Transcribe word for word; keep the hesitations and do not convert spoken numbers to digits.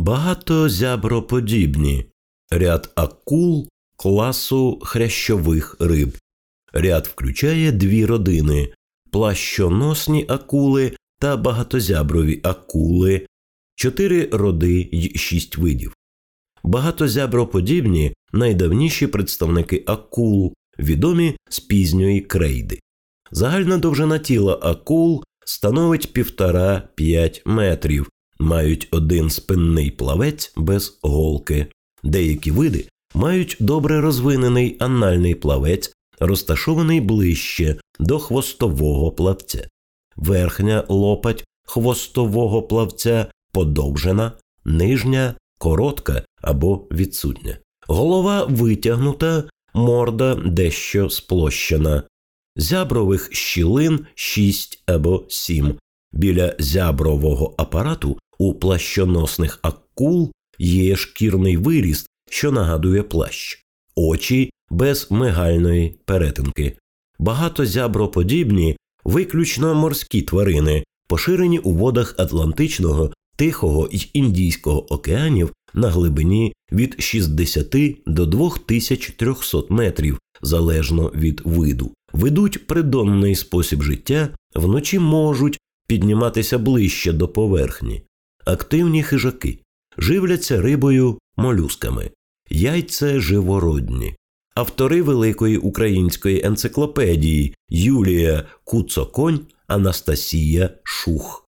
Багатозяброподібні – ряд акул класу хрящових риб. Ряд включає дві родини – плащоносні акули та багатозяброві акули, чотири роди й шість видів. Багатозяброподібні – найдавніші представники акул, відомі з пізньої крейди. Загальна довжина тіла акул становить півтора-п'ять метрів, мають один спинний плавець без голки. Деякі види мають добре розвинений анальний плавець, розташований ближче до хвостового плавця. Верхня лопать хвостового плавця подовжена, нижня коротка або відсутня. Голова витягнута, морда дещо сплощена. Зябрових щілин шість або сім. Біля зябрового апарату у плащоносних акул є шкірний виріст, що нагадує плащ. Очі без мигальної перетинки. Багатозяброподібні – виключно морські тварини, поширені у водах Атлантичного, Тихого й Індійського океанів на глибині від шістдесяти до двох тисяч трьохсот метрів, залежно від виду. Ведуть придонний спосіб життя, вночі можуть підніматися ближче до поверхні. Активні хижаки. Живляться рибою, молюсками. Яйця живородні. Автори Великої української енциклопедії Юлія Куцоконь, Анастасія Шух.